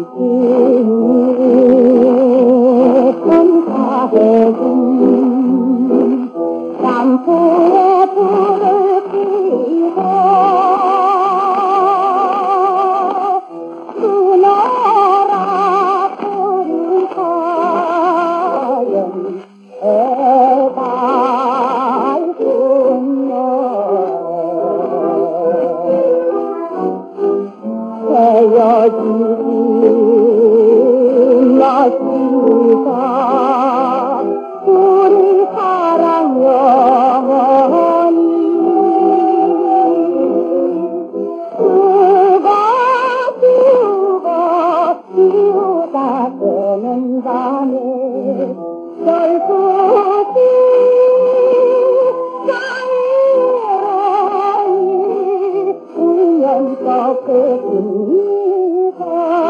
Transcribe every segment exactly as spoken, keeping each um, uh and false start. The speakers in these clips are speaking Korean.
선사해준 lampu에 불을 켜고 수너라 푸른 사연 해발군요 헤어지기 마시다 우리 사랑 영원히 죽어 죽어 피우다 되는 밤에 결국이 쌓이러니 우연껏 끝입니다.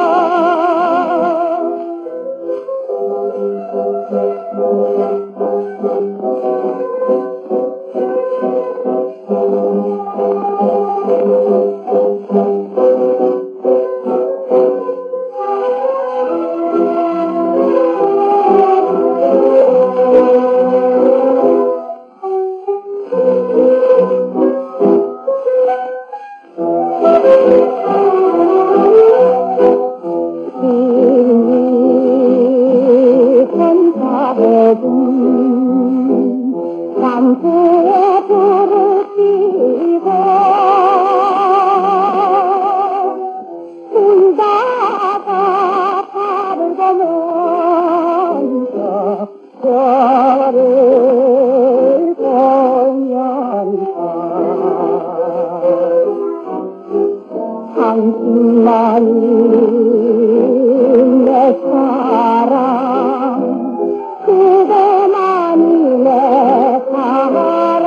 선사해준 lampu에 불을 켜고 울다가 발을 보면서 별을 보면서 당신만이 내 사랑 그대만이 내 사랑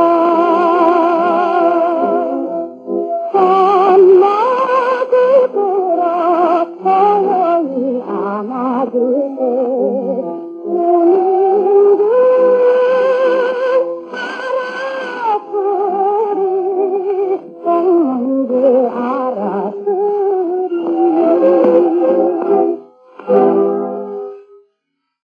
손목을 들어 소원히 안아줄